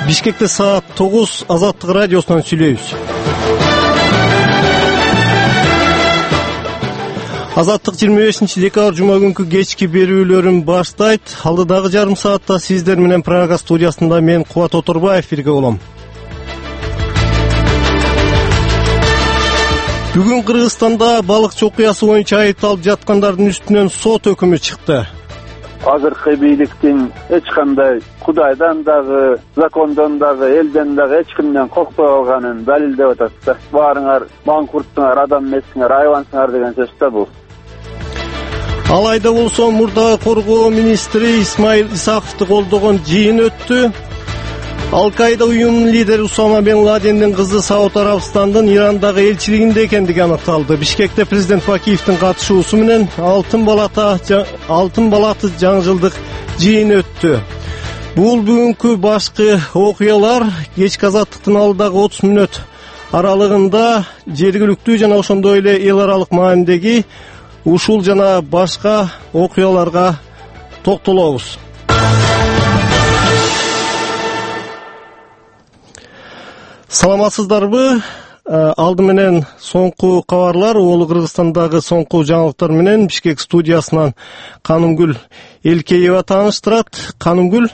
Бишкекте саат 9 Азаттык радиосунан сүйлөйбүз. Азаттык 25-декабрь жума күнкү кечки берүүлөрүн баштайт. Алдыдагы жарым саатта сиздер менен программа студиясында мен Кубат Оторбаев бирге болом. Бүгүн Кыргызстанда балыкчы окуясы боюнча айыпталып жаткандардын үстүнөн сот өкүмү чыкты. Азыркы бийликтин эч кандай Кудайдан дагы, закондон дагы, элден дагы эч кимден коркпой калганын далилдеп атат да. Баарыңар маңкуртсуңар, адам эмессиңер, айбансыңар деген сөз да бул. Алайда болсо мурдагы коргоо министри Исмаил Исаковду колдогон жыйын өттү. Ал-Каида уюмунун лидери Усама бен Ладендин кызы Сауд Арабстандын Ирандагы элчилигинде экендиги аныкталды. Бишкекте президент Бакиевдин катышуусу менен алтын балаты жаңы жыйын өттү. Бул бүгүнкү башкы окуялар. Кечки азаттыктын алдыдагы 30 мүнөт аралыгында жергиликтүү жана ошондой эле эл аралык маанидеги ушул жана башка окуяларга токтолобуз. Саламатсыздарбы? Алды менен соңку кабарлар, Улуу Кыргызстандагы соңку жаңылыктар менен Бишкек студиясынан Канымгүл Элкеева тааныштырат. Канымгүл.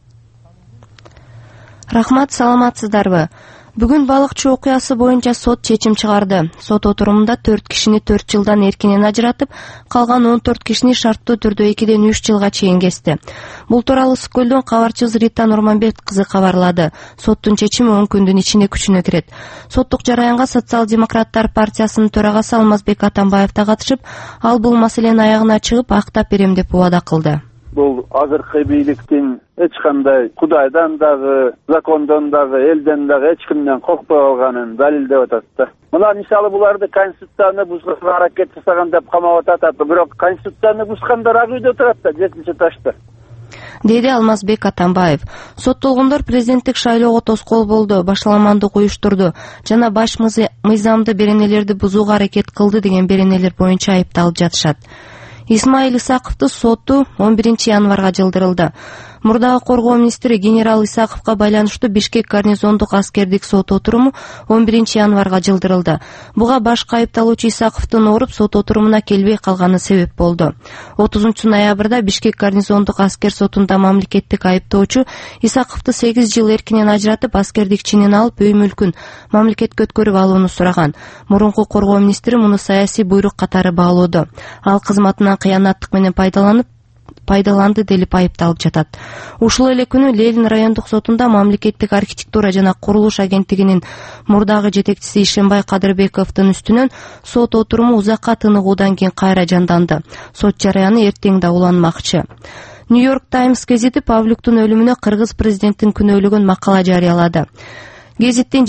Рахмат, саламатсыздарбы? Бүгүн балыкчы окуясы боюнча сот чечим чыгарды. Сот отурумунда 4 кишини 4 жылдан эркинен ажыратып, калган 14 кишини шарттуу түрдө 2ден 3 жылга чейин кести. Бул тууралуу Скөлдөн кабарчыбыз Рита Нурманбет кызы кабарлады. Соттун чечими 10 күндүн ичинде күчүнө кирет. Соттук жараянга Социал-демократтар партиясынын төрагасы Алмазбек Атамбаев да катышып, ал бул маселени аягына чыгып, актап берем деп убада кылды. Бул азыркы бийликтин эч кандай Кудайдан дагы, закондон дагы, элден дагы эч кимден коркпой калганын далилдеп атат да. Мына мисалы буларды конституцияны бузганга аракет жасаган деп камап атат, бирок конституцияны бузгандар ак үйдө турат да, 7-ташта. Деди Алмазбек Атамбаев. Соттолгондор президенттик шайлоого тоскоол болду, башаламандык уюштурду жана баш мыйзамды беренелерди бузууга аракет кылды деген беренелер боюнча айыпталып жатышат. Исмаил Исаковду сотту 11 январга жылдырылды. Мурдагы коргоо министри генерал Исаковго байланыштуу Бишкек гарнизондук аскердик сот отуруму 11 январга жылдырылды. Буга башкы айыпталуучу Исаковдун ооруп сот отурумуна келбей калганы себеп болду. 30 ноябрда Бишкек гарнизондук аскер сотунда мамлекеттик айыптоочу Исаковду 8 жыл эркинен ажыратып, аскердик чинин алып, үй мүлкүн мамлекетке өткөрүп алууну сураган. Мурунку коргоо министри муну саясий буйрук катары баалоодо. Ал кызматынан кыянаттык менен пайдаланды делип айыпталып жатат. Ушул эле күнү Ленин райондук сотунда мамлекеттик архитектура жана курулуш агенттигинин мурдагы жетекчиси Ишенбай Кадырбековдун үстүнөн сот отуруму узакка тыныгуудан кийин кайра жанданды. Сот жараяны эртең да уланмакчы. Нью-Йорк Таймс гезити Павлюктун өлүмүнө кыргыз президенттин күнөөлөгөн макала жарыялады. Гезиттин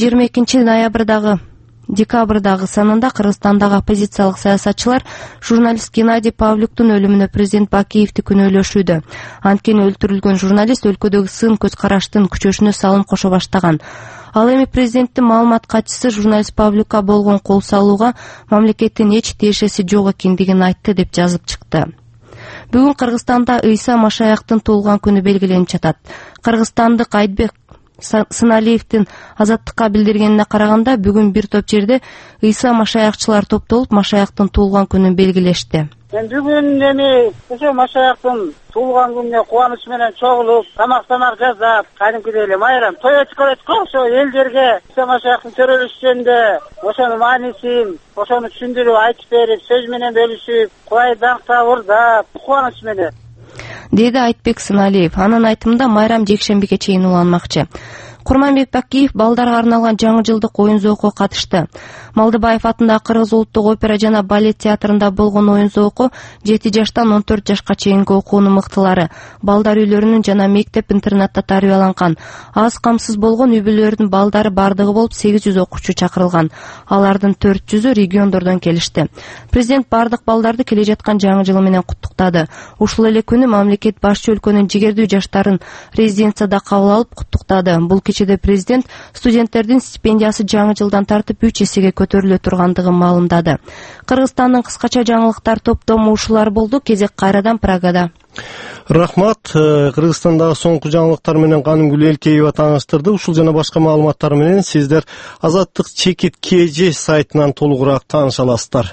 22 декабрдагы санында Кыргызстандагы оппозициялык саясатчылар журналист Геннадий Павлюктун өлүмүнө президент Бакиевди күнөөлөшүүдө. Анткени өлтүрүлгөн журналист өлкөдөгү сын көз караштын күчөшүнө салым кошо баштаган. Ал эми президенттин маалымат катчысы журналист Павлюкка болгон кол салууга мамлекеттин эч тиешеси жок экендигин айтты деп жазып чыкты. Бүгүн Кыргызстанда Ыйса Машаяктын туулган күнү белгиленип жатат. Кыргызстандык Айтбек Сыналиевдин Азаттыкка билдиргенине караганда, бүгүн бир топ жерде Ыйса Машаякчылар топтолуп Машаяктын туулган күнүн белгилешти. Мен бүгүн эми ошо Машаяктын туулган күнүнө кубаныч менен чогулуп, тамактанар жасап, кадимкидей эле майрам той өткөрөткө, ошо элдерге Ыйса Машаяктын төрөлүшү жөнүндө ошонун маанисин, ошону түшүндүрүп айтып берип, сөз менен бөлүшүп, Кудай даңктап, урдап, кубаныч менен деди Айтбек Сыналиев. Анын айтымында майрам жекшембиге чейин уланмакчы. Курманбек Бакиев балдарга арналган жаңы жылдык оюн-зоокко катышты. Малдыбаев атындагы Кыргыз улуттук опера жана балет театрында болгон оюн-зоокко 7 жаштан 14 жашка чейинки окуунун мыктылары, балдар үйлөрүнүн жана мектеп-интернатта тарбияланган, аз камсыз болгон үй бүлөлөрдүн балдары бардыгы болуп 800 окуучу чакырылган. Алардын 400-ү региондордон келишти. Президент бардык балдарды келе жаткан жаңы жылы менен куттуктады. Ушул эле күнү мамлекет башчы өлкөнүн жигердүү жаштарын резиденцияда кабыл алып куттуктады. Бул кече кечээде президент студенттердин стипендиясы жаңы жылдан тартып 3 эсеге көтөрүлө тургандыгын маалымдады. Кыргызстандын кыскача жаңылыктар топтому ушулар болду. Кезек кайрадан Прагада. Рахмат. Кыргызстандагы соңку жаңылыктар менен Канымгүл Элкеева тааныштырды. Ушул жана башка маалыматтар менен сиздер Азаттык чекит KG сайтынан толугураак тааныша аласыздар.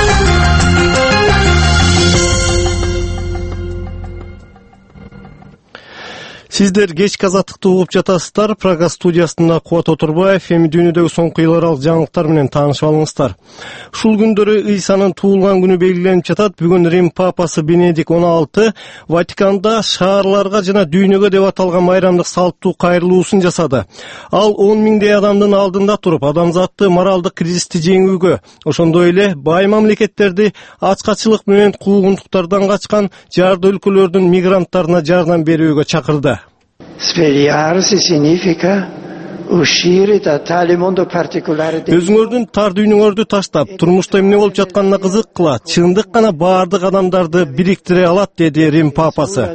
Сиздер кечки Азаттыкты угуп жатасыздар. Прага студиясында Кубат Отурбаев эми дүйнөдөгү соңку эл аралык жаңылыктар менен таанышып алыңыздар. Ушул күндөрү Ыйсанын туулган күнү белгиленип жатат. Бүгүн Рим папасы Бенедикт 16 Ватиканда шаарларга жана дүйнөгө деп аталган майрамдык салттуу кайрылуусун жасады. Ал 10 миңдей адамдын алдында туруп, адамзатты моралдык кризисти жеңүүгө, ошондой эле бай мамлекеттерди ачкачылык менен куугунтуктардан качкан жарды өлкөлөрдүн мигранттарына жардам берүүгө чакырды. Svegliarsi significa uscire da tale mondo particolare. Өзүңөрдүн тар дүйнөңөрдү таштап, турмушта эмне болуп жатканына кызыккыла, чындык гана баардык адамдарды бириктире алат, деди Рим папасы.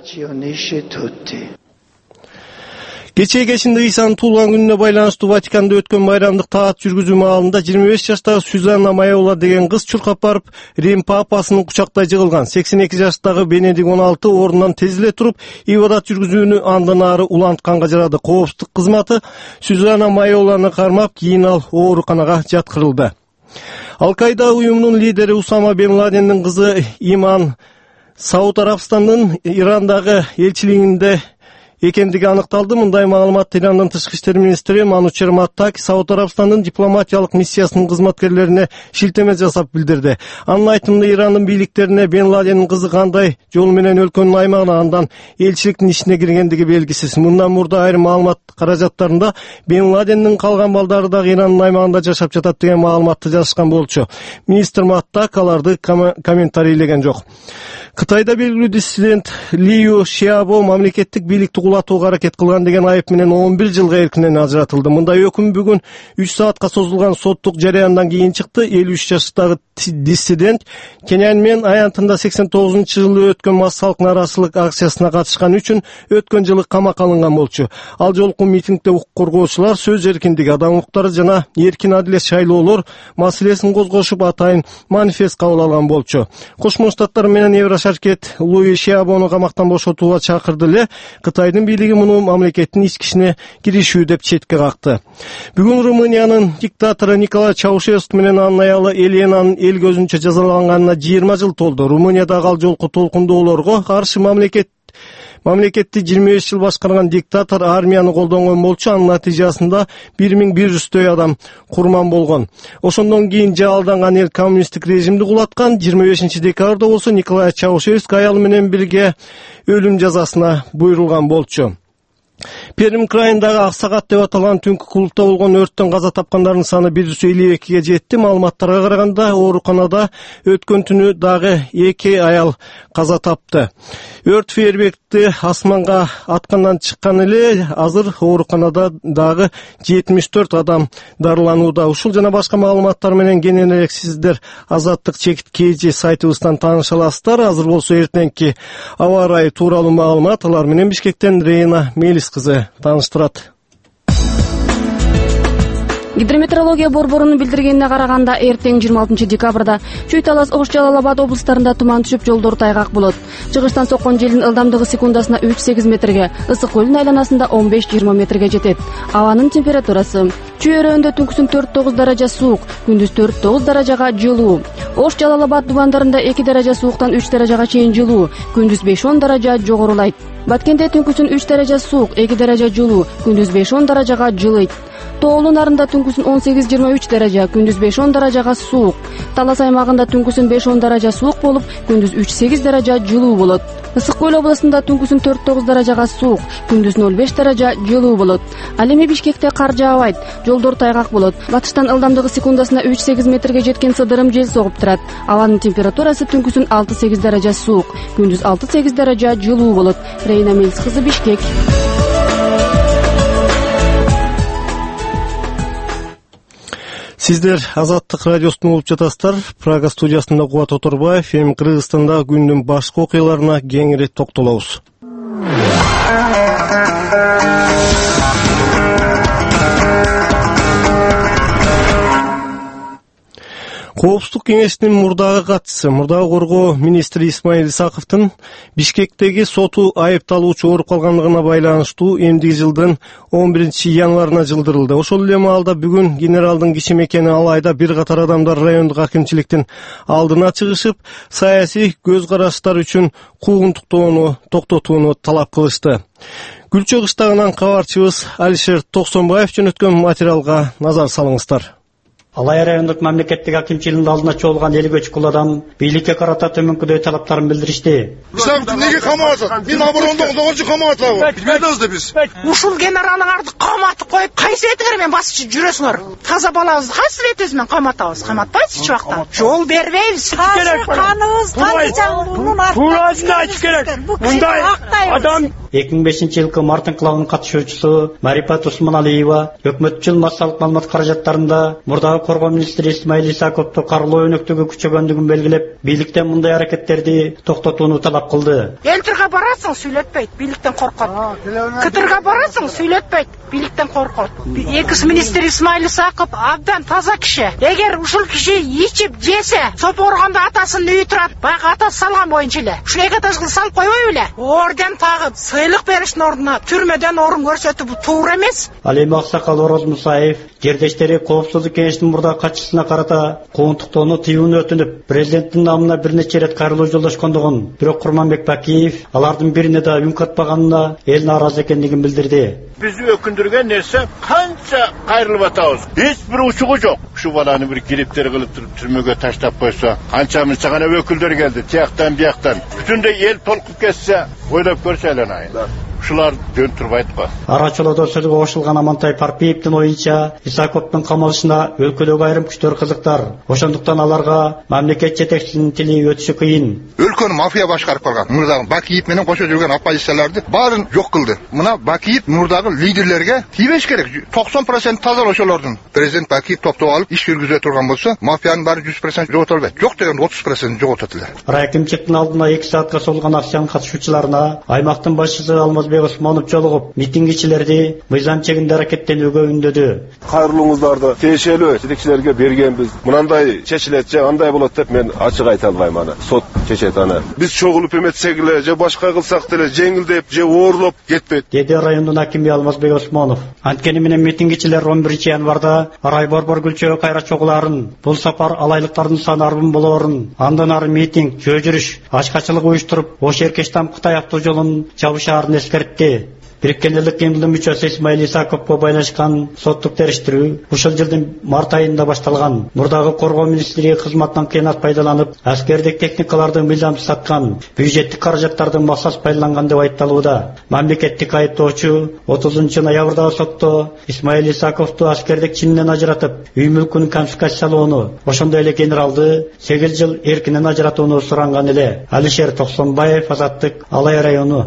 Кечээ кечинде Ыйсанын туулган күнүнө байланыштуу Ватиканда өткөн майрамдык таат жүргүзүү маалында 25 жаштагы Сюзанна Майола деген кыз чуркап барып, Рим папасынын кучактай жыгылган. 82 жаштагы Бенедикт 16 ордунан тез эле туруп, ибадат жүргүзүүнү андан ары улантканга жарады. Коопсуздук кызматы Сюзанна Майоланы кармап, кийин ал ооруканага жаткырылды. Ал-Каида уюмунун лидери Усама бен Ладендин кызы Иман Сауд Арабстандын Ирандагы элчилигинде экендиги аныкталды. Мындай маалыматты Ирандын тышкы иштер министри Манучер Маттаки Сауд Арабстандын дипломатиялык миссиясынын кызматкерлерине шилтеме жасап билдирди. Анын айтымында Ирандын бийликтерине Бен Ладендин кызы кандай жол менен өлкөнүн аймагына, андан элчиликтин ичине киргендиги белгисиз. Мындан мурда айрым маалымат каражаттарында Бен Ладендин калган балдары дагы Ирандын аймагында жашап жатат деген маалыматты жазышкан болчу. Министр Маттак аларды комментарийлеген жок. Кытайда белгилүү диссидент Лиу Шиабо мамлекеттик бийликти кулатууга аракет кылган деген айып менен 11 жылга эркинен ажыратылды. Мындай өкүм бүгүн 3 саатка созулган соттук жарыяндан кийин чыкты. 53 жаштагы диссидент Тяньаньмэн аянтында 89-жылы өткөн массалык нааразычылык акциясына катышкан үчүн өткөн жылы камакка алынган болчу. Ал жолку митингде укук коргоочулар сөз эркиндиги, адам укуктары жана эркин адилет шайлоолор маселесин козгошуп, атайын манифест кабыл алган болчу. Кошмо Штаттар менен Еврошаркет Луи Шиабону камактан бошотууга чакырды эле. Кытайдын бийлиги муну мамлекеттин ички ишине киришүү деп четке какты. Бүгүн Румыниянын диктатору Николай Чаушеску менен анын аялы Еленанын эл көзүнчө жазаланганына 20 жыл толду. Румыниядагы ал жолку толкундоолорго каршы мамлекетти 25 жыл башкарган диктатор армияны колдонгон болчу. Анын натыйжасында 1100 адам курман болгон. Ошондон кийин жаалданган эл коммунисттик режимди кулаткан. 25 декабрда болсо Николай Чаушеску аялы менен бирге өлүм жазасына буйрулган болчу. Пермь крайындагы Ак Сагат деп аталган түнкү клубда болгон өрттөн каза тапкандардын саны 152ге жетти. Маалыматтарга караганда ооруканада өткөн түнү дагы 2 аял каза тапты. Өрт фейерверкти асманга аткандан чыккан эле. Азыр ооруканада дагы 74 адам дарыланууда. Ушул жана башка маалыматтар менен кенен элек сиздер Азаттык чекит KG сайтыбыздан тааныша аласыздар. Азыр болсо эртеңки аба ырайы тууралуу маалымат алар менен Бишкектен Рейна Мелис кызы тааныштырат. Гидрометеорология борборунун билдиргенине караганда, эртең 26 декабрда Чүй-Талас, Ош, Жалал-Абад облустарында туман түшүп, жолдор тайгак болот. Чыгыштан соккон желдин ылдамдыгы секундасына 3-8 метрге, ысык көлдүн айланасында 15-20 метрге жетет. Абанын температурасы: Чүй өрөөндө түнкүсүн 4-9 даража суук, күндүз 4-9 даражага жылуу. Ош, Жалал-Абад дубандарында 2 даража сууктан 3 даражага чейин жылуу, күндүз 5-10 даража жогорулайт. Баткенде түнкүсүн 3 даража суук, 2 даража жылуу, күндүз 5-10 даражага жылыйт. Тоолун нарында түнкүсүн 18-23 даража, күндүз 5-10 даражага суук. Талас аймагында түнкүсүн 5-10 даража суук болуп, күндүз 3-8 даража жылуу болот. Ысык көл областында түнкүсүн 4-9 даражага суук, күндүз 0-5 даража жылуу болот. Ал эми Бишкекте кар жаабайт, жолдор тайгак болот. Батыштан ылдамдыгы секундасына 3-8 метрге жеткен сыдырым жел согуп турат. Абанын температурасы түнкүсүн 6-8 даража суук, күндүз 6-8 даража жылуу болот. Рейна Мелис кызы, Бишкек. Сиздер Азаттык радиосун угуп жатасыздар. Прага студиясында Кубат Отурбаев. Эми Кыргызстандагы күндүн башка окуяларына кеңири токтолобуз. Коопсуздук кеңешинин мурдагы катчысы, мурдагы коргоо министри Исмаил Исаковдун Бишкектеги соту айыпталуучу ооруп калгандыгына байланыштуу эмдиги жылдын 11 январына жылдырылды. Ошол эле маалда бүгүн генералдын кичи мекени Алайда бир катар адамдар райондук акимчиликтин алдына чыгышып, саясий көз караштар үчүн куугунтуктоону токтотууну талап кылышты. Гүлчө кыштагынан кабарчыбыз Алишер Токсонбаев жөнөткөн материалга назар салыңыздар. Алай райондук мамлекеттик акимчилигинин алдына чогулган 53 кул адам бийликке карата төмөнкүдөй талаптарын билдиришти. Исаковду неге каматат? Мен оборондогу каматабы. Билбейбиз да биз. Ушул генералыңарды каматып коюп, кайсы этиңер менен басчы жүрөсүңөр? Таза балабызды кайсы этибиз менен каматабыз? Каматпайбыз эч убакта. Жол бербейбиз. Каныбыз кандайча мунун артында айтыш керек. Мындай адам 2005-жылкы март инкылабынын катышуучусу Марипат Усманалиева өкмөтчүл массалык маалымат каражаттарында мурдагы коргоо министри Исмаил Исаковду карылоо өнөктүгү күчөгөндүгүн белгилеп, бийликтен мындай аракеттерди токтотууну талап кылды. Элтирге барасың, сүйлөтпөйт, бийликтен коркот. Кытырга барасың, сүйлөтпөйт, бийликтен коркот. Экс-министр Исмаил Исаков абдан таза киши. Эгер ушул киши ичип жесе, сопо урганда атасын үйү турат, баягы атасы салган боюнча эле. Ушул эки аташкы салып койбойбу эле? Орден тагып, сыйлык бериштин ордуна түрмөдөн орун көрсөтүү бул туура эмес. Ал эми Аксакал Ороз Мусаев жердештери Коопсуздук кеңешинин мурдагы катчысына карата куугунтуктоону тыюуну өтүнүп, президенттин намына бир нече ирет кайрылуу жолдошкондугун, бирок Курманбек Бакиев алардын бирине да үн катпаганына эл нааразы экендигин билдирди. Бизди өкүндүргөн нерсе канча кайрылып атабыз. Эч бир учугу жок. Ушу баланы бир кириптер кылып туруп түрмөгө таштап койсо, канча-мынча гана өкүлдөр келди, тияктан бияктан. Бүтүндөй эл толкуп кетсе, ойлоп көрсө эле айын. Ушулар жөн турбайт го. Арачолодо сөзгө кошулган Амантай Парпиевдин оюнча, Исаковдун камалышына өлкөдөгү айрым күчтөр кызыктар. Ошондуктан аларга мамлекет жетекчисинин тили өтүшү кыйын. Өлкөнү мафия башкарып калган. Мурдагы Бакиев менен кошо жүргөн оппозицияларды баарын жок кылды. Мына Бакиев мурдагы лидерлерге тийбеш керек. 90% таза ошолордун. Президент Бакиев топтоп алып иш жүргүзө турган болсо, мафиянын баары 100% жогото албайт. Жок деген 30% жоготот эле. Райкимчиликтин алдына 2 саатка созулган акциянын катышуучуларына аймактын башчысы Алмазбек Осмонов жолугуп, митингичилерди мыйзам чегинде аракеттенүүгө үндөдү. Кайрылууңуздарды тиешелүү жетекчилерге бергенбиз. Мынандай чечилет же андай болот деп мен ачык айта албайм аны. Сот чечет аны. Биз чогулуп эметсек эле же башка кылсак деле жеңилдеп же оорлоп кетпейт. Деди райондун акими Алмазбек Осмонов. Анткени менен митингичилер 11 январда Арай Борбор Гүлчөгө кайра чогулаарын, бул сапар алайлыктардын саны арбын болоорун, андан ары митинг, жөө жүрүш, ачкачылык уюштуруп, Ош Эркештам Кытай автожолун жабышаарын эскертти. Бириккен элдик кыймылдын мүчөсү Исмаил Исаковго байланышкан соттук териштирүү ушул жылдын март айында башталган. Мурдагы коргоо министри кызматынан кыйнат пайдаланып, аскердик техникаларды мыйзамсыз саткан, бюджеттик каражаттарды максат пайдаланган деп айыпталууда. Мамлекеттик айыптоочу 30 ноябрдагы сотто Исмаил Исаковду аскердик чининен ажыратып, үй мүлкүн конфискациялоону, ошондой эле генералды 8 жыл эркинен ажыратууну суранган эле. Алишер Токсонбаев, Азаттык, Алай району.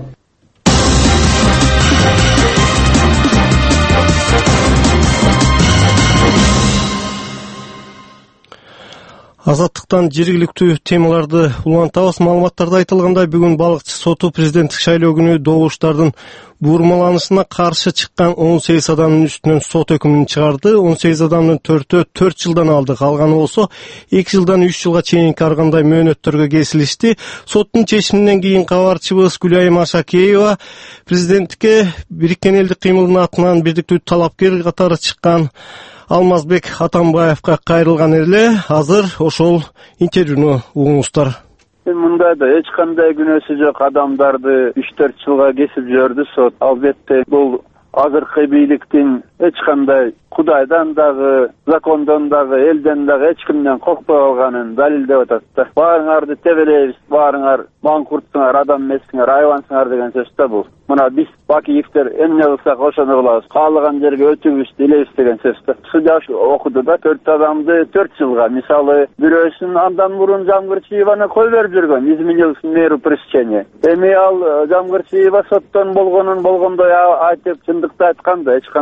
Азаттыктан жергиликтүү темаларды улантабыз. Маалыматтарда айтылгандай, бүгүн балыкчы соту президенттик шайлоо күнү добуштардын бурмаланышына каршы чыккан 18 адамдын үстүнөн сот өкүмүн чыгарды. 18 адамдын 4-өө 4 жылдан алды, калганы болсо 2 жылдан 3 жылга чейинки ар кандай мөөнөттөргө кесилишти. Соттун чечиминен кийин кабарчыбыз Гүлайым Ашакеева президенттикке Бириккен элдик кыймылдын атынан бирдиктүү талапкер катары чыккан Алмазбек Атамбаевка кайрылган эле. Азыр ошол интервьюну угуңуздар. Мында да эч кандай күнөөсү жок адамдарды 3-4 жылга кесип жиберди сот. Албетте бул азыркы бийликтин эч кандай Кудайдан дагы, закондон дагы, элден дагы эч кимден коркпой калганын далилдеп атат да. Баарыңарды тебелейбиз, баарыңар маңкуртсуңар, адам эмессиңер, айбансыңар деген сөз да бул. Мына биз Бакиевтер эмне кылсак ошону кылабыз, каалаган жерге өтүүбүз dilейбиз деген сөз да. Судья окуду да 4 адамды 4 жылга, мисалы бирөөсүн андан мурун Жамгырчиеваны кой берип жүргөн, изменил меру пресечения. Эми ал Жамгырчиева соттон болгондой айтып, чындыкты айтканда эч кандай күнөө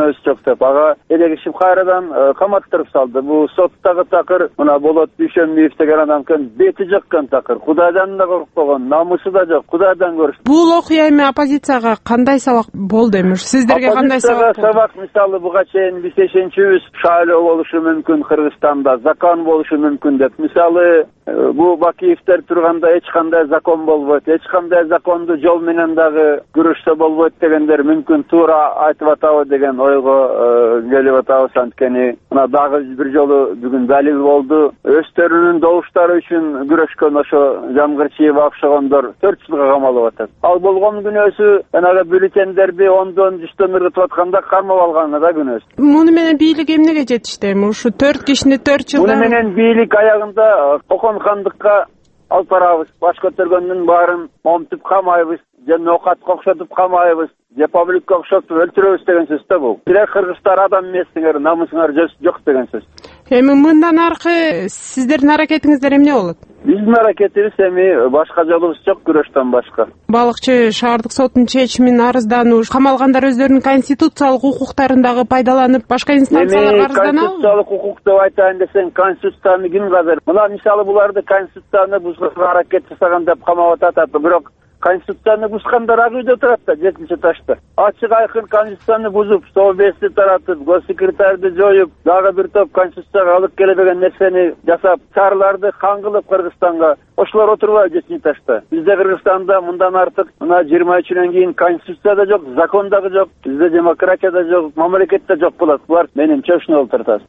күнөөсү жок деп ага эле киши кайрадан каматтырып салды. Бул соттогу такыр мына Болот Дүйшөнбиев деген адам экен, бети жаккан такыр. Кудайдан да коркпогон, намысы да жок, Кудайдан көрсүн. Бул окуя эми оппозицияга кандай сабак болду эми? Сиздерге кандай сабак болду? Сабак мисалы буга чейин биз ишенчибиз шайлоо болушу мүмкүн Кыргызстанда, закон болушу мүмкүн деп. Мисалы бул Бакиевдер турганда эч кандай закон болбойт, эч кандай законду жол менен дагы күрөшсө болбойт дегендер мүмкүн туура айтып атабы деген ойго келип атабыз. Анткени мына дагы бир жолу бүгүн далил болду. Өздөрүнүн добуштары үчүн күрөшкөн ошо Жамгырчиева окшогондор 4 жылга камалып атат. Ал болгон күнөөсү жанагы бюллетендерди ондон жүздөн ыргытып атканда кармап алганы да күнөөсү. Муну менен бийлик эмнеге жетишти эми? Ушу 4 кишини 4 жылда. Муну менен бийлик аягында Кокон хандыкка алып барабыз. Баш көтөргөндүн баарын момтуп камайбыз, же ноокатка окшотуп камайбыз, же пабликке окшотуп өлтүрөбүз деген сөз да бул. Силер кыргыздар адам эмессиңер, намысыңар жок деген сөз. Эми мындан аркы сиздердин аракетиңиздер эмне болот? Биздин аракетибиз эми башка жолубуз жок күрөштөн башка. Балыкчы шаардык соттун чечимин арыздануу, камалгандар өздөрүнүн конституциялык укуктарын дагы пайдаланып башка инстанцияларга арызданабы? Конституциялык укук деп айтайын десең, конституцияны ким казыр? Мына мисалы буларды конституцияны бузууга аракет жасаган деп камап атат, бирок конституцияны бузгандар ак үйдө турат да, 7-ташта. Ачык айкын конституцияны бузуп, Совбезди таратып, госсекретарды жоюп, дагы бир топ конституцияга алып келбеген нерсени жасап, чарларды хан кылып Кыргызстанга, ошолор отурбайбы 7-ташта. Бизде Кыргызстанда мындан артык мына 23-үнөн кийин конституция да жок, закон дагы жок, бизде демократия да жок, мамлекет да жок болот. Булар менимче ушуну олтуртат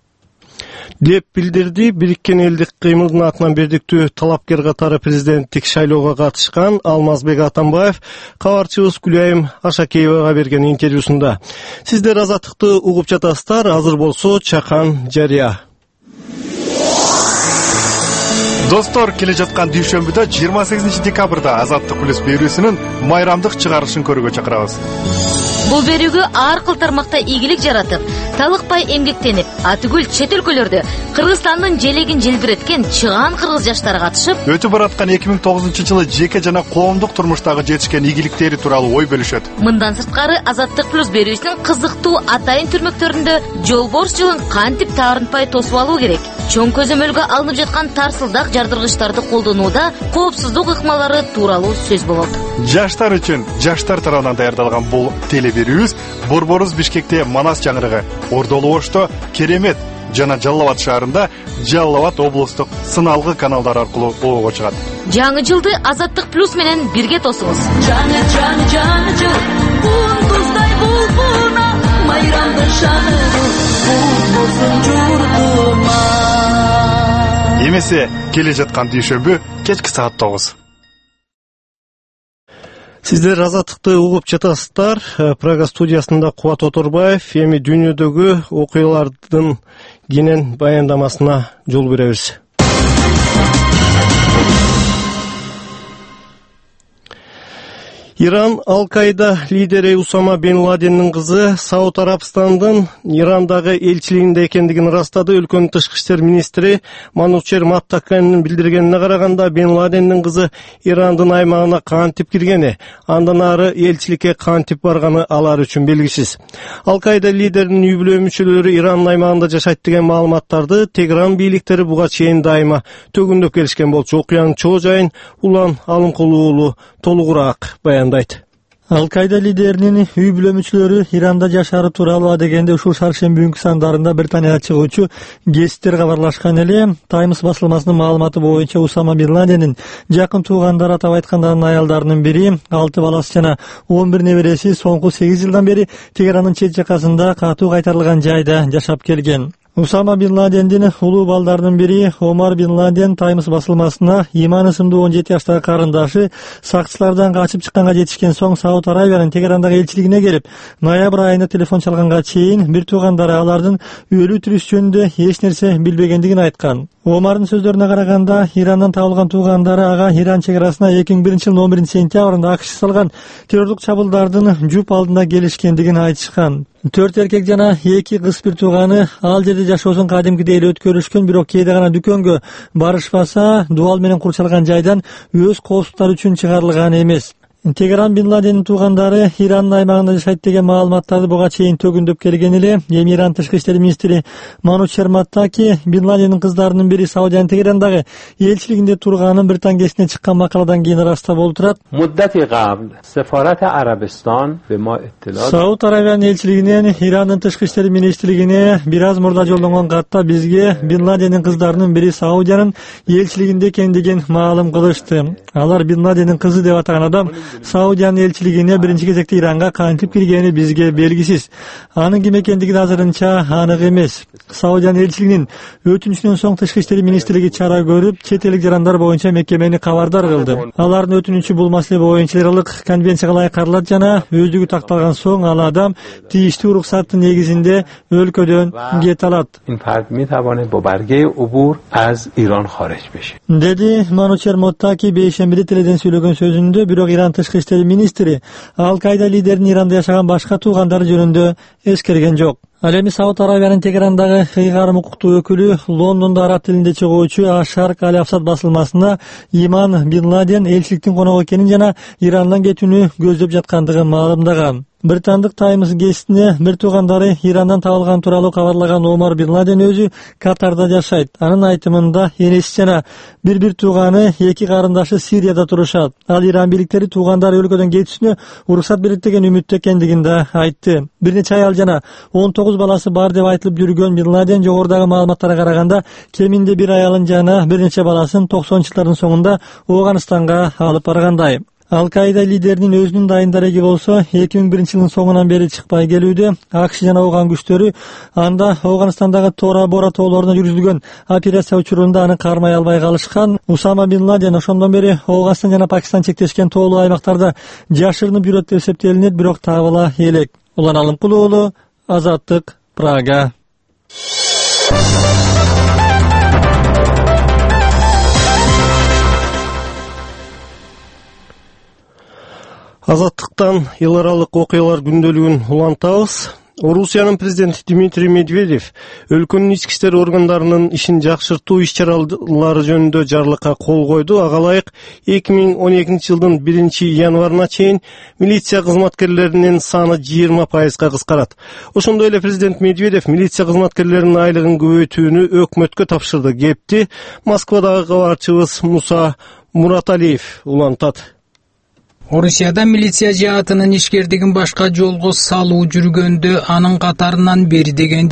деп билдирди. Бириккен элдик кыймылдын атынан бердиктүү талапкер катары президенттик шайлоого катышкан Алмазбек Атамбаев кабарчыбыз Гүлайым Ашакеевага берген интервьюсунда. Сиздер азаттыкты угуп жатасыздар. Азыр болсо чакан жарыя. Достор, келе жаткан дүйшөмбүдө 28 декабрда Азаттык плюс берүүсүнүн майрамдык чыгарышын көрүүгө чакырабыз. Бул берүүгө ар кыл тармакта ийгилик жаратып, талыкпай эмгектенип, атүгүл чет өлкөлөрдө Кыргызстандын желегин желбиреткен чыгаан кыргыз жаштары катышып, өтүп бараткан 2009-жылы жеке жана коомдук турмуштагы жетишкен ийгиликтери тууралуу ой бөлүшөт. Мындан сырткары Азаттык плюс берүүсүнүн кызыктуу атайын түрмөктөрүндө жолборс жылын кантип таарынтпай тосуп алуу керек, чоң көзөмөлгө алынып жаткан тарсылдак жардыргычтарды колдонууда коопсуздук ыкмалары тууралуу сөз болот. Жаштар үчүн жаштар тарабынан даярдалган бул телеберүүбүз Борборус Бишкекте Манас жаңырыгы, Ордолу Ошто Керемет жана Жалал Абад шаарында Жалал Абад облустук сыналгы каналдар аркылуу оого чыгат. Жаңы жылды Азаттык плюс менен бирге тосуңуз. Жаңы жыл, кундуздай булбуна, майрамды шаны, болсун журтума. Эмесе келе жаткан дүйшөмбү кечки саат 9. Сиздер азаттыкты угуп жатасыздар. Прага студиясында Кубат Оторбаев эми дүйнөдөгү окуялардын кенен баяндамасына жол беребиз. Иран Ал-Каида лидери Усама бен Ладендин кызы Сауд Арабстандын Ирандагы элчилигинде экендигин ырастады. Өлкөнүн тышкы иштер министри Манучер Маттаканын билдиргенине караганда, бен Ладендин кызы Ирандын аймагына кантип киргени, андан ары элчиликке кантип барганы алар үчүн белгисиз. Ал-Каида лидеринин үй бүлө мүчөлөрү Ирандын аймагында жашайт деген маалыматтарды Тегеран бийликтери буга чейин дайыма төгүндөп келишкен болчу. Окуянын чоо жайын Улан Алымкулуу уулу толугураак баяндайт. Ал-Каида лидеринин үй бүлө мүчөлөрү Иранда жашаары тууралуу дегенде ушул шаршемби күнкү сандарында Британияга чыгуучу гесттер кабарлашкан эле. Таймс басылмасынын маалыматы боюнча Усама бен Ладендин жакын туугандары, атап айтканда аялдарынын бири, 6 баласы жана 11 небереси соңку 8 жылдан бери Тегерандын чет жакасында катуу кайтарылган жайда жашап келген. Усама бен Ладендин улуу балдарынын бири Омар бен Ладен Таймс басылмасына Иман ысымдуу 17 жаштагы карындаш сакчылардан качып чыкканга жетишкен соң Сауд Арабиянын Тегерандагы элчилигине келип, ноябрь айында телефон чалганга чейин бир туугандары алардын өлүү тирүүсү жөнүндө эч нерсе билбегендигин айткан. Омардын сөздөрүнө караганда, Ирандан табылган туугандары ага Иран чек арасына 2001-жылдын 11 сентябрында АКШ салган террорлук чабуулдардын жуп алдында келишкендигин айтышкан. 4 эркек жана 2 кыз бир тууганы ал жерде жашоосун кадимкидей эле өткөрүшкөн, бирок кээде гана дүкөнгө барышпаса, дубал менен курчалган жайдан өз коопсуздуктары үчүн чыгарылган эмес. Тегеран Бин Ладендин туугандары Ирандын аймагында жашайт деген маалыматтарды буга чейин төгүндөп келген эле. Эми Иран тышкы иштер министри Мануч Шерматтаки Бин Ладендин кыздарынын бири Саудиянын Тегерандагы элчилигинде турганын Британ гезитине чыккан макаладан кийин ырастап олтурат. Сауд Аравиянын элчилигинен Ирандын тышкы иштер министрлигине бир аз мурда жолдонгон катта бизге Бин Ладендин кыздарынын бири Саудиянын элчилигинде экендигин маалым кылышты. Алар Бин Ладендин кызы деп атаган адам Саудиянын элчилигине биринчи кезекте Иранга кантип киргени бизге белгисиз. Анын ким экендиги азырынча анык эмес. Саудиянын элчилигинин өтүнүчүнөн соң тышкы иштер министрлиги чара көрүп, чет элдик жарандар боюнча мекемени кабардар кылды. Алардын өтүнүчү бул маселе боюнча аралык конвенцияга ылайык каралат жана өздүгү такталган соң ал адам тийиштүү уруксаттын негизинде өлкөдөн кете алат. Деди Манучер Моттаки бейшембиде теледен сүйлөгөн сөзүндө, бирок Иран тышкы иштер министри Ал-Кайда лидеринин Иранда жашаган башка туугандары жөнүндө эскерген жок. Ал эми Сауд Аравиянын Тегерандагы ыйгарым укуктуу өкүлү Лондондо араб тилинде чыгуучу Ашарк Аль-Афсад басылмасына Иман Бин Ладен элчиликтин коногу экенин жана Ирандан кетүүнү көздөп жаткандыгын маалымдаган. Британдык Таймс гезитине бир туугандары Ирандан табылган тууралуу кабарлаган Омар Бин Ладен өзү Катарда жашайт. Анын айтымында энеси жана бир тууганы, эки карындашы Сирияда турушат. Ал Иран бийликтери туугандары өлкөдөн кетүүсүнө уруксат берет деген үмүттө экендигин да айтты. Бир нече аял жана 19 баласы бар деп айтылып жүргөн Бин Ладен жогорудагы маалыматтарга караганда кеминде бир аялын жана бир нече баласын 90-жылдардын соңунда Ооганстанга алып баргандай. Ал-Кайда лидеринин өзүнүн дайын дареги болсо 2001-жылдын соңунан бери чыкпай келүүдө. АКШ жана Ооган күчтөрү анда Ооганстандагы Тора-Бора тоолоруна жүргүзүлгөн операция учурунда аны кармай албай калышкан. Усама Бин Ладен ошондон бери Ооганстан жана Пакистан чектешкен тоолуу аймактарда жашырынып жүрөт деп эсептелинет, бирок табыла элек. Улан Алымкулуу уулу, Азаттык, Прага. Азаттыктан эл аралык окуялар күндөлүгүн улантабыз. Орусиянын президенти Дмитрий Медведев өлкөнүн ички иштер органдарынын ишин жакшыртуу иш-чаралары жөнүндө жарлыкка кол койду. Ага ылайык 2012-жылдын 1-январына чейин милиция кызматкерлеринин саны 20% кыскарат. Ошондой эле президент Медведев милиция кызматкерлеринин айлыгын көбөйтүүнү өкмөткө тапшырды. Кепти Москвадагы кабарчыбыз Муса Мураталиев улантат. Орусияда милиция жаатынын ишкердигин башка жолго салуу жүргөндө анын катарынан бери дегенде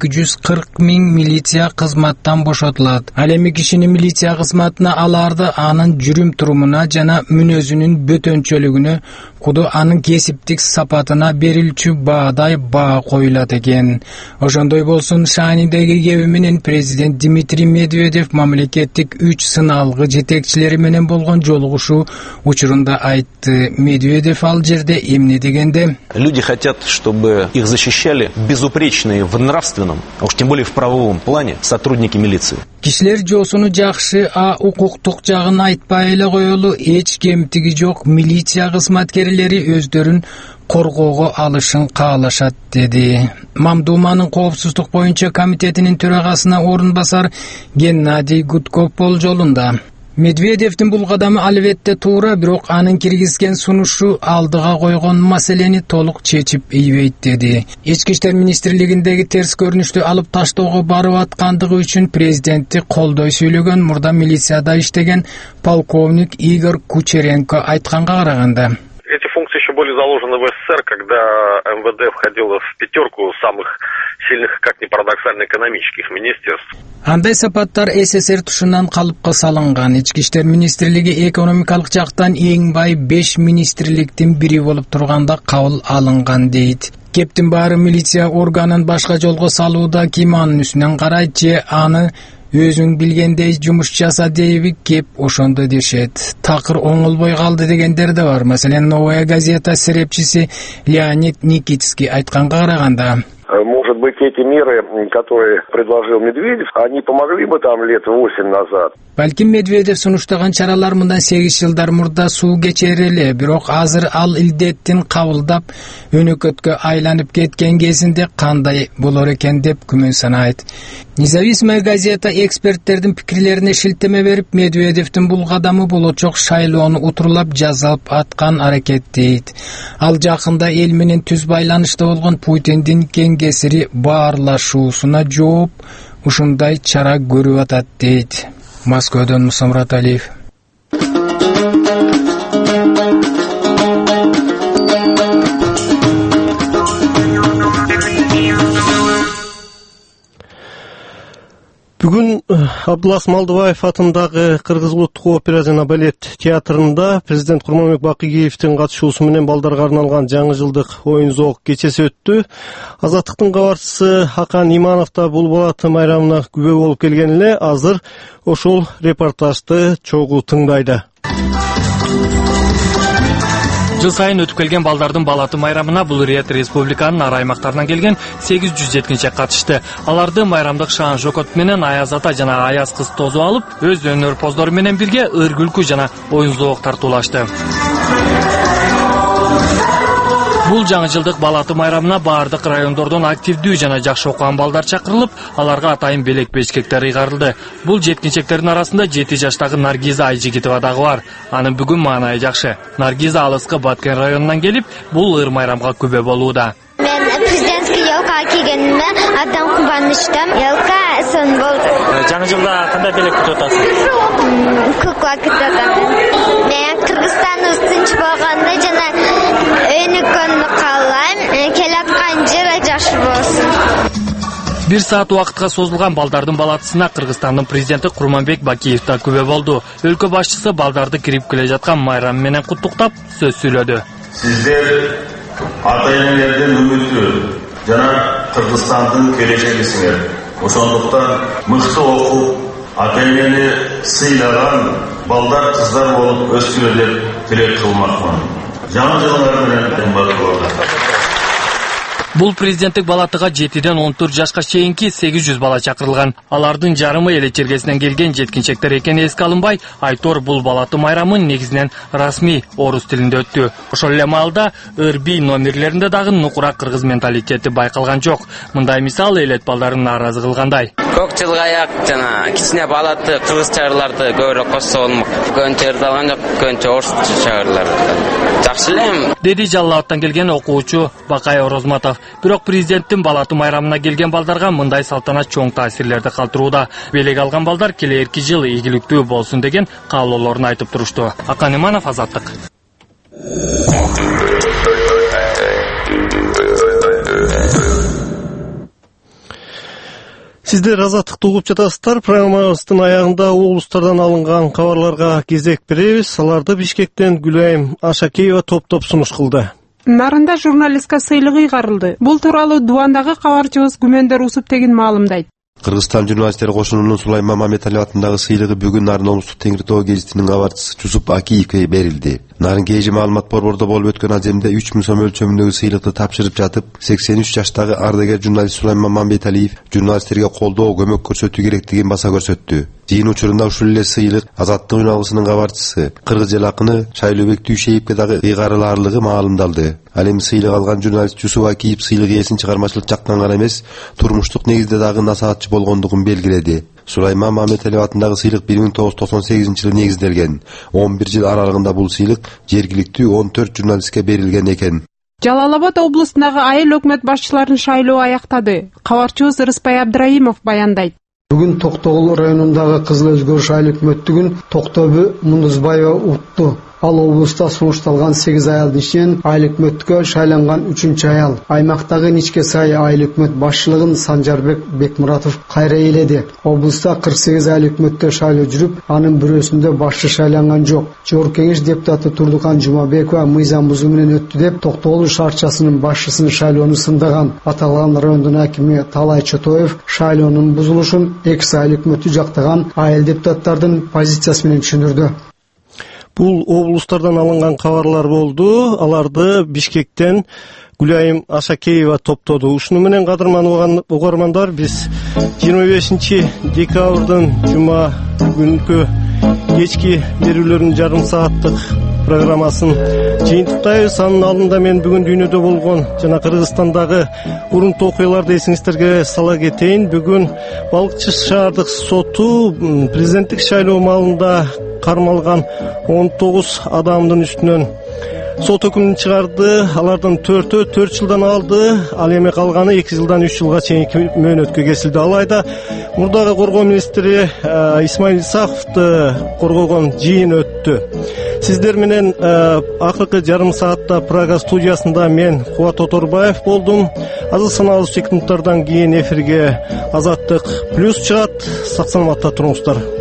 240 000 милиция кызматтан бошотулат. Ал эми кишини милиция кызматына аларды анын жүрүм турумуна жана мүнөзүнүн бөтөнчөлүгүнө, куду анын кесиптик сапатына берилчү баадай баа коюлат экен. Ошондой болсун, шаанидеги кеби менен президент Дмитрий Медведев мамлекеттик 3 сыналгы жетекчилери менен болгон жолугушуу учурунда айтты. Медведев ал жерде эмне дегенде: люди хотят, чтобы их защищали безупречные в нравственном, а уж тем более в правовом плане сотрудники милиции. Кишилер жоосуну жакшы укуктук жагын айтпай эле коелу, эч кемтиги жок милиция кызматкерлери өздөрүн коргоого алышын каалашат, деди. Мамдуманын коопсуздук боюнча комитетинин төрагасына орун басар Геннадий Гудков болжолунда. Медведевдин бул кадамы албетте туура, бирок анын киргизген сунушу алдыга койгон маселени толук чечип ийбейт, деди. Ички иштер министрлигиндеги терс көрүнүштү алып таштоого барып аткандыгы үчүн президентти колдой сүйлөгөн мурда милицияда иштеген полковник Игорь Кучеренко айтканга караганда: эти функции еще были заложены в СССР, когда МВД входило в 5 самых сильных, как ни парадоксально, экономических министерств. Андай сапаттар СССР тушунан калыпка салынган. Ички иштер министрлиги экономикалык жактан эң бай 5 министрликтин бири болуп турганда кабыл алынган, дейт. Кептин баары милиция органын башка жолго салууда ким анын үстүнөн карайт же аны өзүң билгендей жумуш жаса дейби, кеп ошондо дешет. Такыр оңолбой калды дегендер да бар. Маселен, Новая газета серепчиси Леонид Никитский айтканга караганда: мы Может быть, эти меры, которые предложил Медведев, они помогли бы там лет 8 назад. Балким Медведев сунуштаган чаралар мындан 8 жылдар мурда суу кечер эле, бирок азыр ал илдеттин кабылдап өнөкөткө айланып кеткен кезинде кандай болор экен деп күмөн санайт. Независимая газета эксперттердин пикирлерине шилтеме берип, Медведевдин бул кадамы болочок шайлоону утурлап жазалып аткан аракет дейт. Ал жакында эл менен түз байланышта болгон Путиндин кеңесири баарлашуусуна жооп ушундай чара көрүп атат дейт. Москвадан Мусамрат Алиев. Бүгүн Абдулас Малдыбаев атындагы Кыргыз улуттук опера жана балет театрында президент Курманбек Бакыгеевдин катышуусу менен балдарга арналган жаңы жылдык оюн зоок кечеси өттү. Азаттыктын кабарчысы Акан Иманов да бул балаты майрамына күбө болуп келген эле, азыр ошол репортажды чогуу тыңдайды. Жыл сайын өтүп келген балдардын балаты майрамына бул рет республиканын ар аймактарынан келген 800 жеткинчек катышты. Аларды майрамдык шаан жокот менен Аяз ата жана Аяз кыз тосуп алып, өз өнөр поздору менен бирге ыр күлкү жана оюн зоок тартуулашты. Бул жаңы жылдык балаты майрамына баардык райондордон активдүү жана жакшы окуган балдар чакырылып, аларга атайын белек бешкектер ыйгарылды. Бул жеткинчектердин арасында 7 жаштагы Наргиза Айжигитова дагы бар. Анын бүгүн маанайы жакшы. Наргиза алыскы Баткен районунан келип, бул ыр майрамга күбө болууда. Мен президентский елка кийгениме абдан кубанычтамын. Елка сон болду. Жаңы жылда кандай белек күтүп атасыз? Кукла күтүп атам. Мен Кыргызстандын тынч болгондо жана өнүккөндү каалайм. Келаткан жыл жакшы болсун. 1 саат убакытка созулган балдардын балатысына Кыргызстандын президенти Курманбек Бакиев да күбө болду. Өлкө башчысы балдарды кирип келе жаткан майрам менен куттуктап сөз сүйлөдү. Сиздер ата-энелердин үмүтү жана Кыргызстандын келечегисиңер. Ошондуктан мыкты окуп, ата-энени сыйлаган балдар, кыздар болуп өскүлө деп тилек кылмакмын. Жаңы жылыңар менен кымбаттуу балдар. Бул президенттик балатыга 7ден 14 жашка чейинки 800 бала чакырылган. Алардын жарымы эле чергесинен келген жеткинчектер экени эске алынбай, Айтор бул балаты майрамын негизинен расмий орус тилинде өттү. Ошол эле маалда ыр-би номерлеринде дагы нукура кыргыз менталитети байкалган жок. Мындай мисал элет балдарын нааразы кылгандай. Көк жылгаяк жана кичине балаты кыргыз чыгырларды көбүрөөк кошсо болмок. Көнчөрдү алган жок, көнчө орус чыгырлар. Жакшы элем, деди Жалал Абадтан келген окуучу Бакай Орозматов. Бирок президенттин балаты майрамына келген балдарга мындай салтанат чоң таасирлерди калтырууда. Белек алган балдар келерки жыл ийгиликтүү болсун деген каалоолорун айтып турушту. Акан Иманов, Азаттык. Сиздер Азаттыкты угуп жатасыздар. Программабыздын аягында облустардан алынган кабарларга кезек беребиз. Аларды Бишкектен Гүлайым Ашакеева топ-топ сунуш кылды. Нарында журналистка сыйлык ыйгарылды. Бул тууралуу Дубандагы кабарчыбыз Күмөндөр Усуптегин маалымдайт. Кыргызстан журналисттер кошунунун Сулайман Мамедалиев атындагы сыйлыгы бүгүн Нарын облустук Теңир Тоо гезитинин кабарчысы Жусуп Акиевке берилди. Нарын КЖ маалымат борбордо болуп өткөн аземде 3000 сом өлчөмүндөгү сыйлыкты тапшырып жатып, 83 жаштагы ардагер журналист Сулайман Мамедалиев журналисттерге колдоо, көмөк көрсөтүү керектигин баса көрсөттү. Жыйын учурунда ушул эле сыйлык Азаттык журналысынын кабарчысы Кыргыз эл акыны Шайлообек Дүйшеевке дагы ыйгарылаарлыгы маалымдалды. Ал эми сыйлык алган журналист Жусуп Акиев сыйлык ээсин чыгармачылык жактан гана эмес, турмуштук негизде дагы насаатчы болгондугун белгиледи. Сулайман Мамедалиев атындагы сыйлык 1998 жылы негизделген. 11 жыл аралыгында бул сыйлык жергиликтүү 14 журналистке берилген экен. Жалал Абад облусундагы айыл өкмөт башчыларын шайлоо аяктады. Кабарчыбыз Рыспай Абдраимов баяндайт. Бүгүн Токтогул районундагы Кызыл Өзгөрүш айыл өкмөттүгүн Токтобу Мундузбаева утту. Ал облуста сунушталган 8 аялдын ичинен айыл өкмөткө шайланган 3-чү аял. Аймактагы Ничке Сай айыл өкмөт башчылыгын Санжарбек Бекмуратов кайра ээледи. Облуста 48 айыл өкмөткө шайлоо жүрүп, анын бирөөсүндө башчы шайланган жок. Жогорку кеңеш депутаты Турдукан Жумабекова мыйзам бузуу менен өттү деп Токтогул шаарчасынын башчысынын шайлоону сындаган. Аталган райондун акими Талай Чотоев шайлоонун бузулушун экс айыл өкмөтү жактаган айыл депутаттардын позициясы менен түшүндүрдү. Бул облустардан алынган кабарлар болду. Аларды Бишкектен Гүлайым Ашакеева топтоду. Ушуну менен кадырман угармандар, биз 25 декабрдын жума күнкү кечки берүүлөрүнүн жарым сааттык программасын жыйынтыктайбыз. Анын алдында мен бүгүн дүйнөдө болгон жана Кыргызстандагы урунтуу окуяларды эсиңиздерге сала кетейин. Бүгүн Балыкчы шаардык соту президенттик шайлоо маалында кармалган 19 адамдын үстүнөн сот өкүмүн чыгарды. Алардын 4-өө 4 жылдан алды, ал эми калганы 2 жылдан 3 жылга чейинки мөөнөткө кесилди. Алайда мурдагы коргоо министри Исмаил Исаковду коргогон жыйын өттү. Сиздер менен акыркы жарым саатта Прага студиясында мен Кубат Оторбаев болдум. Азыр саналуу секундтардан кийин эфирге Азаттык плюс чыгат. Сак саламатта туруңуздар.